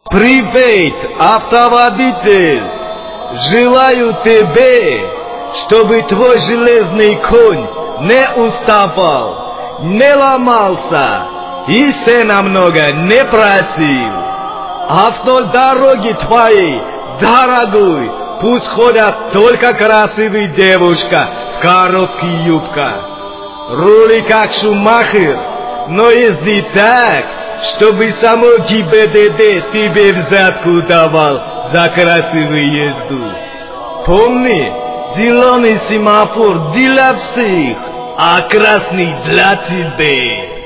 Привет, автоводитель! Желаю тебе, чтобы твой железный конь не уставал, не ломался и сена много не просил. Автодороги твои, дорогой, пусть ходят только красивые девушки в коротких юбках. Рули как Шумахер, но езди так, чтобы само ГИБДД тебе взятку давал за красивую езду. Помни, зеленый семафор для всех, а красный для тебя.